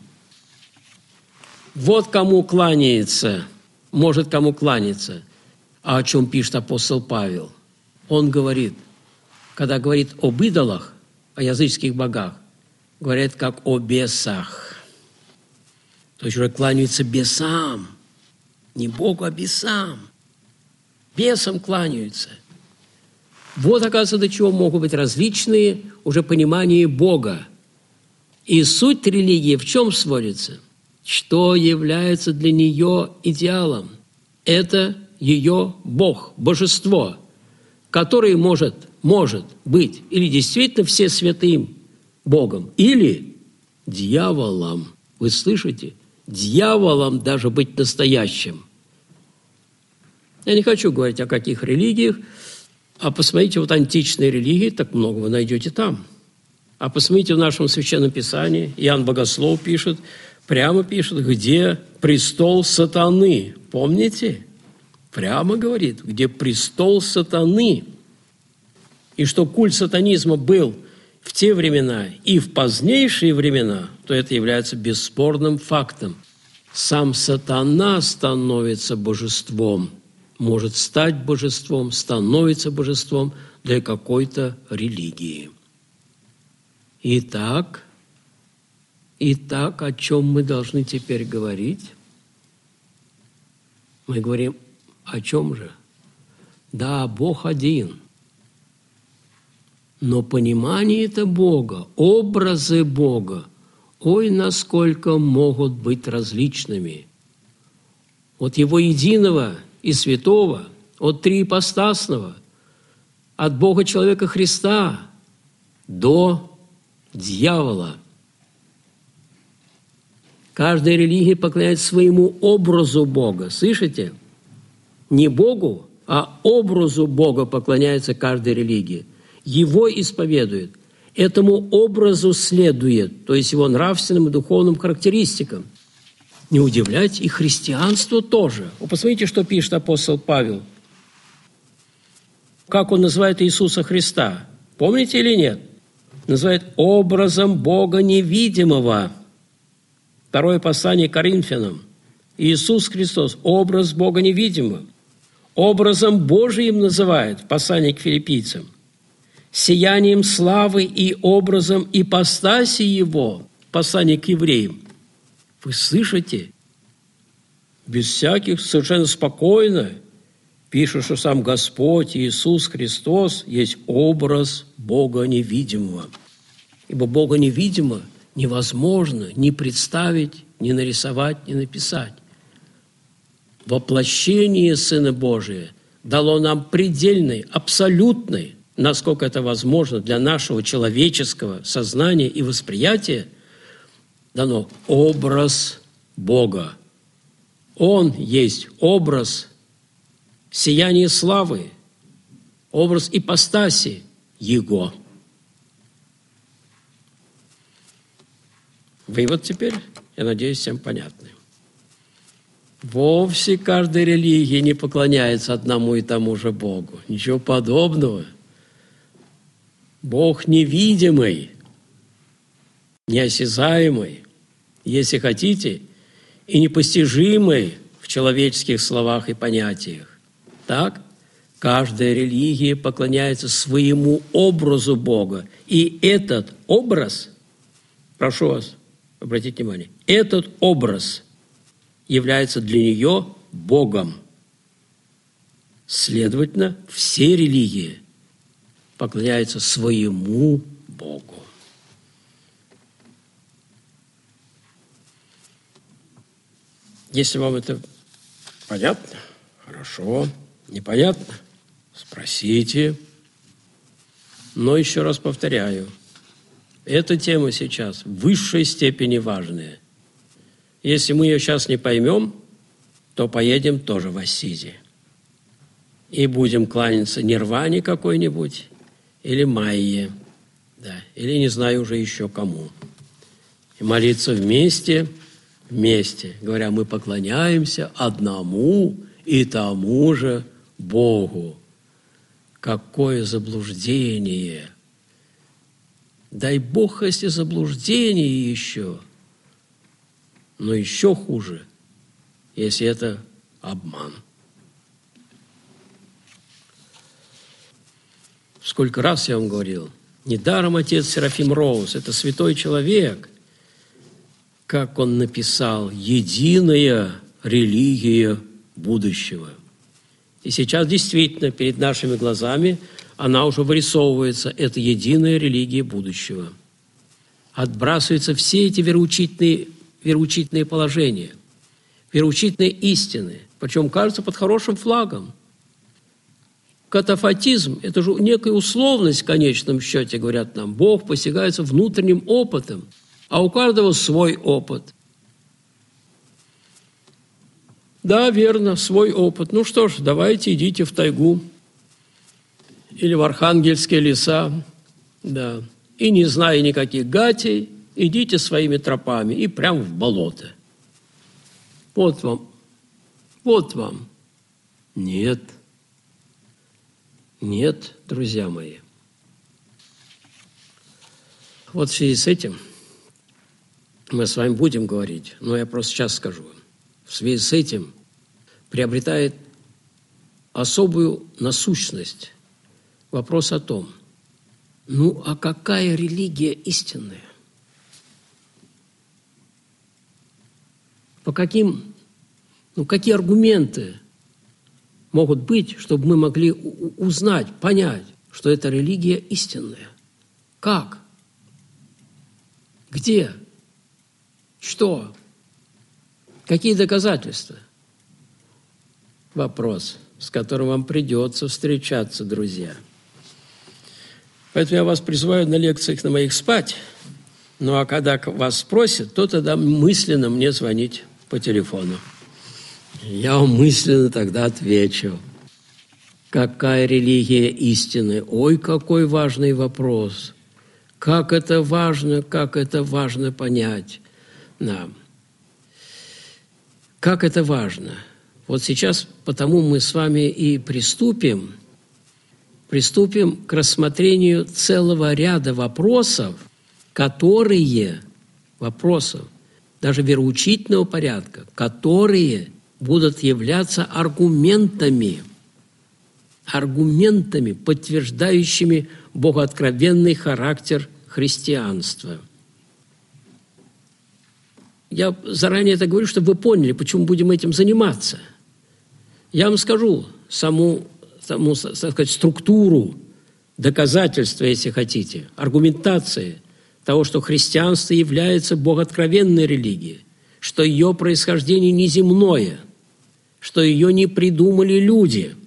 Вот кому кланяется, может кому кланяться. А о чем пишет апостол Павел? Он говорит, когда говорит об идолах, о языческих богах, говорят как о бесах. То есть уже кланяются бесам. Не Богу, а бесам. Бесам кланяются. Вот, оказывается, до чего могут быть различные уже понимания Бога. И суть религии в чем сводится? Что является для нее идеалом? Это ее Бог, божество, который может, может быть или действительно все святым Богом, или дьяволом. Вы слышите? Дьяволом даже быть настоящим. Я не хочу говорить о каких религиях, а посмотрите, вот античные религии, так много вы найдете там. А посмотрите в нашем Священном Писании, Иоанн Богослов пишет, прямо пишет, где престол сатаны. Помните? Прямо говорит, где престол сатаны. И что культ сатанизма был в те времена и в позднейшие времена, то это является бесспорным фактом. Сам сатана становится божеством, может стать божеством, становится божеством для какой-то религии. Итак, итак, о чем мы должны теперь говорить? Мы говорим, о чем же? Да, Бог один. Но понимание это Бога, образы Бога, ой, насколько могут быть различными. От Его единого и святого, от триипостасного, от Бога человека Христа до дьявола. Каждая религия поклоняется своему образу Бога. Слышите? Не Богу, а образу Бога поклоняется каждая религия. Его исповедует. Этому образу следует, то есть его нравственным и духовным характеристикам. Не удивляйтесь, и христианство тоже. Вы посмотрите, что пишет апостол Павел. Как он называет Иисуса Христа? Помните или нет? Называет образом Бога невидимого. Второе послание к Коринфянам. Иисус Христос – образ Бога невидимого. Образом Божиим называет в послании к филиппийцам. Сиянием славы и образом ипостаси Его в послании к евреям. Вы слышите? Без всяких, совершенно спокойно пишут, что сам Господь Иисус Христос есть образ Бога невидимого. Ибо Бога невидимого невозможно ни представить, ни нарисовать, ни написать. Воплощение Сына Божия дало нам предельный, абсолютный, насколько это возможно для нашего человеческого сознания и восприятия, дано образ Бога. Он есть образ сияния славы, образ ипостаси Его. Вывод теперь, я надеюсь, всем понятный. Вовсе каждая религия не поклоняется одному и тому же Богу. Ничего подобного. Бог невидимый, неосязаемый, если хотите, и непостижимый в человеческих словах и понятиях. Так, каждая религия поклоняется своему образу Бога. И этот образ, прошу вас обратить внимание, этот образ является для нее Богом. Следовательно, все религии поклоняются своему Богу. Если вам это понятно, хорошо. Непонятно? Спросите. Но еще раз повторяю, эта тема сейчас в высшей степени важная. Если мы ее сейчас не поймем, то поедем тоже в Ассизи. И будем кланяться Нирване какой-нибудь, или Майе, да, или не знаю уже еще кому. И молиться вместе, вместе, говоря, мы поклоняемся одному и тому же Богу. Какое заблуждение! Дай Бог, если заблуждение еще, но еще хуже, если это обман. сколько раз я вам говорил, недаром отец Серафим Роуз, это святой человек, как он написал, единая религия будущего. И сейчас действительно перед нашими глазами она уже вырисовывается, это единая религия будущего. Отбрасываются все эти вероучительные, вероучительные положения, вероучительные истины, причем, кажется, под хорошим флагом. Катафатизм – это же некая условность в конечном счете, говорят нам. Бог постигается внутренним опытом, а у каждого свой опыт. Да, верно, свой опыт. Ну что ж, давайте идите в тайгу или в архангельские леса, да, и не зная никаких гатей, идите своими тропами и прямо в болото. Вот вам, вот вам. Нет, нет, друзья мои. Вот в связи с этим мы с вами будем говорить, но я просто сейчас скажу вам. В связи с этим приобретает особую насущность вопрос о том, ну а какая религия истинная? По каким, ну какие аргументы могут быть, чтобы мы могли узнать, понять, что эта религия истинная? Как? Где? Что? Какие доказательства? Вопрос, с которым вам придется встречаться, друзья. Поэтому я вас призываю на лекциях на моих спать, ну а когда вас спросят, то тогда мысленно мне звонить по телефону. Я вам мысленно тогда отвечу. Какая религия истины? Ой, какой важный вопрос. Как это важно, как это важно понять нам. Как это важно. Вот сейчас потому мы с вами и приступим, приступим к рассмотрению целого ряда вопросов, которые, вопросов, даже вероучительного порядка, которые будут являться аргументами, аргументами, подтверждающими богооткровенный характер христианства. Я заранее это говорю, чтобы вы поняли, почему будем этим заниматься. Я вам скажу саму, саму так сказать, структуру доказательства, если хотите, аргументации того, что христианство является богооткровенной религией, что ее происхождение неземное, что ее не придумали люди.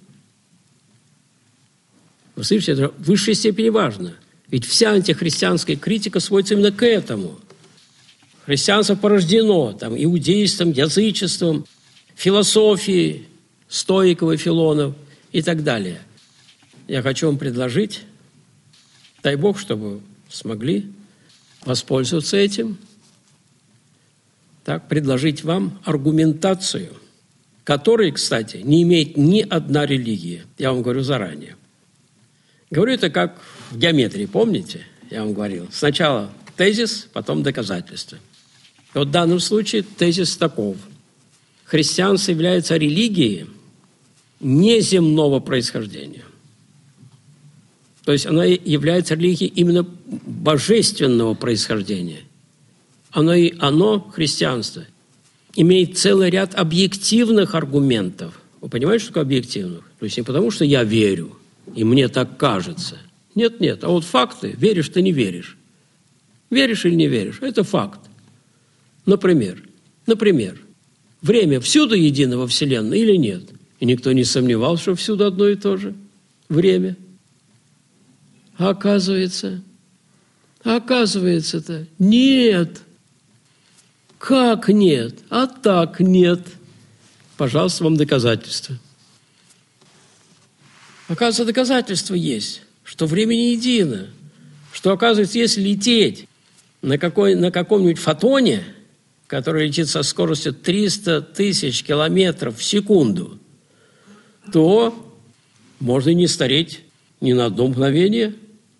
Вы слышите, это в высшей степени важно. Ведь вся антихристианская критика сводится именно к этому. Христианство порождено там, иудейством, язычеством, философией, стоиков и филонов и так далее. Я хочу вам предложить, дай Бог, чтобы смогли воспользоваться этим, так, предложить вам аргументацию, которой, кстати, не имеет ни одна религия. Я вам говорю заранее. Говорю это как в геометрии, помните? Я вам говорил. Сначала тезис, потом доказательство. И вот в данном случае тезис таков. Христианство является религией неземного происхождения. То есть она является религией именно божественного происхождения. Оно, и, оно, христианство, имеет целый ряд объективных аргументов. Вы понимаете, что такое объективных? То есть не потому, что я верю, и мне так кажется. Нет, нет. А вот факты, веришь ты, не веришь. Веришь или не веришь, это факт. Например, например, время всюду едино во Вселенной или нет? И никто не сомневался, что всюду одно и то же время. А оказывается, а оказывается-то нет. Как нет? А так нет. Пожалуйста, вам доказательства. Оказывается, доказательства есть, что время не едино. Что, оказывается, если лететь на, какой, на каком-нибудь фотоне, который летит со скоростью триста тысяч километров в секунду, то можно и не стареть ни на одно мгновение.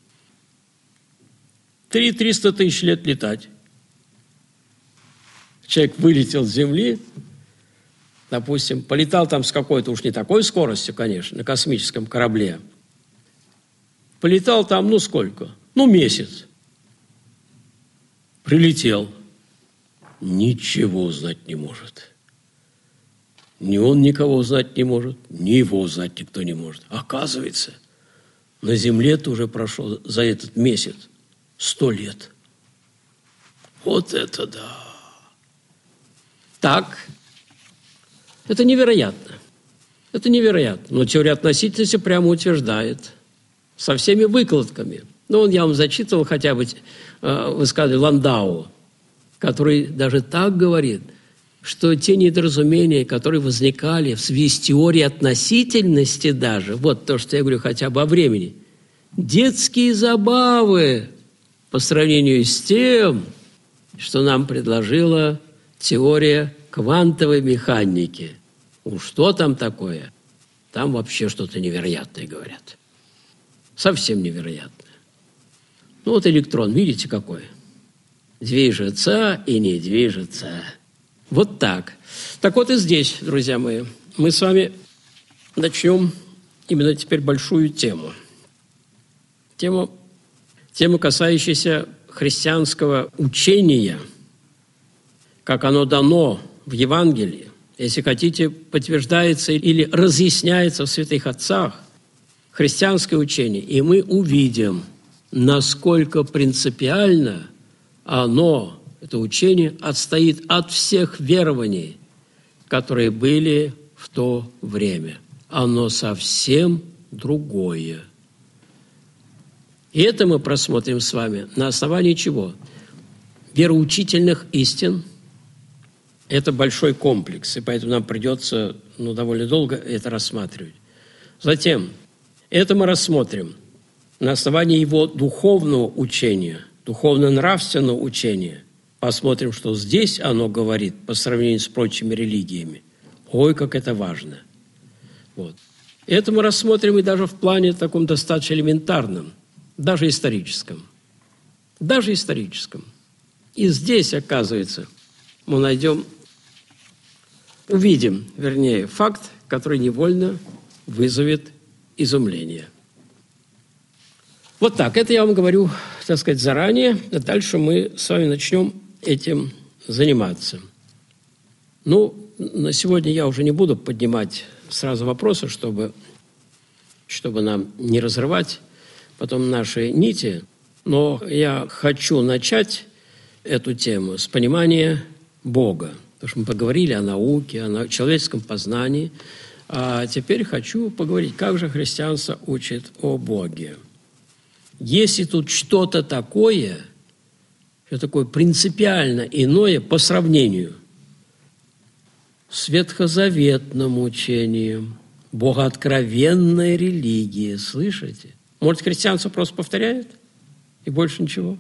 Три триста тысяч лет летать. Человек вылетел с Земли, допустим, полетал там с какой-то уж не такой скоростью, конечно, на космическом корабле. Полетал там, ну сколько? Ну месяц. Прилетел. Ничего узнать не может. Ни он никого узнать не может, ни его узнать никто не может. Оказывается, на Земле-то уже прошло за этот месяц сто лет. Вот это да! Так, это невероятно. Это невероятно. Но теория относительности прямо утверждает со всеми выкладками. Ну, он я вам зачитывал хотя бы э, высказывание Ландау, который даже так говорит, что те недоразумения, которые возникали в связи с теорией относительности даже, вот то, что я говорю хотя бы о времени, детские забавы по сравнению с тем, что нам предложила теория квантовой механики. Ну, что там такое? Там вообще что-то невероятное говорят. Совсем невероятное. Ну, вот электрон, видите, какой? Движется и не движется. Вот так. Так вот и здесь, друзья мои, мы с вами начнем именно теперь большую тему. Тему, тему, касающуюся христианского учения, как оно дано в Евангелии, если хотите, подтверждается или разъясняется в святых отцах, христианское учение, и мы увидим, насколько принципиально оно, это учение, отстоит от всех верований, которые были в то время. Оно совсем другое. И это мы просмотрим с вами на основании чего? Вероучительных истин. Это большой комплекс, и поэтому нам придется ну, довольно долго это рассматривать. Затем, это мы рассмотрим на основании его духовного учения, духовно-нравственного учения. Посмотрим, что здесь оно говорит по сравнению с прочими религиями. Ой, как это важно. Вот. Это мы рассмотрим и даже в плане таком достаточно элементарном, даже историческом. Даже историческом. И здесь, оказывается, мы найдем, увидим, вернее, факт, который невольно вызовет изумление. Вот так, это я вам говорю, так сказать, заранее. А дальше мы с вами начнем этим заниматься. Ну, на сегодня я уже не буду поднимать сразу вопросы, чтобы, чтобы нам не разрывать потом наши нити. Но я хочу начать эту тему с понимания Бога. Потому что мы поговорили о науке, о человеческом познании. А теперь хочу поговорить, как же христианство учит о Боге. Если тут что-то такое, что такое принципиально иное по сравнению с ветхозаветным учением, богооткровенной религией, слышите? Может, христианство просто повторяет и больше ничего?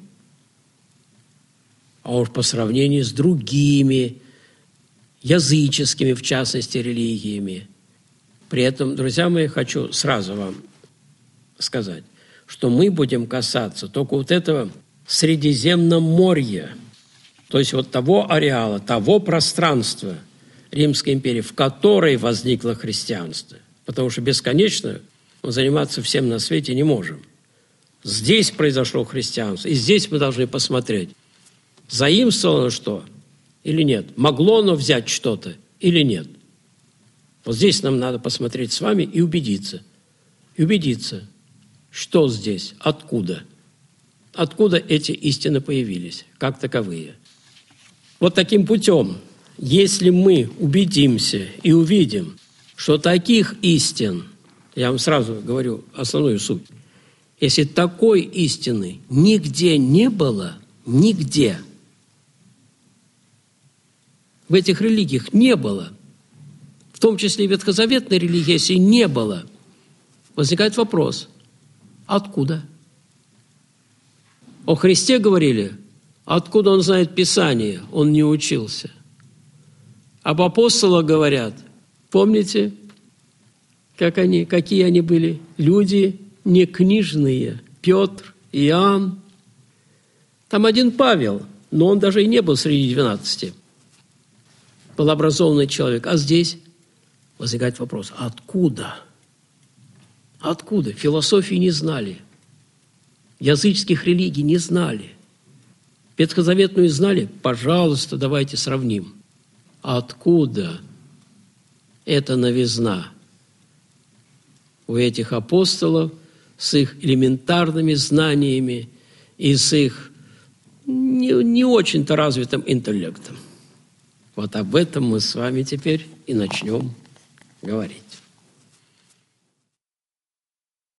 А уж по сравнению с другими языческими, в частности, религиями. При этом, друзья мои, хочу сразу вам сказать, что мы будем касаться только вот этого Средиземноморья, то есть вот того ареала, того пространства Римской империи, в которой возникло христианство. Потому что бесконечно мы заниматься всем на свете не можем. Здесь произошло христианство, и здесь мы должны посмотреть, заимствовало оно что или нет, могло оно взять что-то или нет. Вот здесь нам надо посмотреть с вами и убедиться. И убедиться, что здесь, откуда. Откуда эти истины появились, как таковые. Вот таким путем, если мы убедимся и увидим, что таких истин, я вам сразу говорю основную суть, если такой истины нигде не было, нигде, в этих религиях не было, в том числе и ветхозаветной религии, если не было, возникает вопрос, откуда? О Христе говорили, откуда он знает Писание, он не учился. Об апостолах говорят, помните, как они, какие они были? Люди не книжные, Петр, Иоанн. Там один Павел, но он даже и не был среди двенадцати. Был образованный человек. А здесь возникает вопрос, откуда? Откуда? Философии не знали, языческих религий не знали. Ветхозаветную знали? Пожалуйста, давайте сравним. Откуда эта новизна у этих апостолов с их элементарными знаниями и с их не, не очень-то развитым интеллектом? Вот об этом мы с вами теперь и начнем говорить.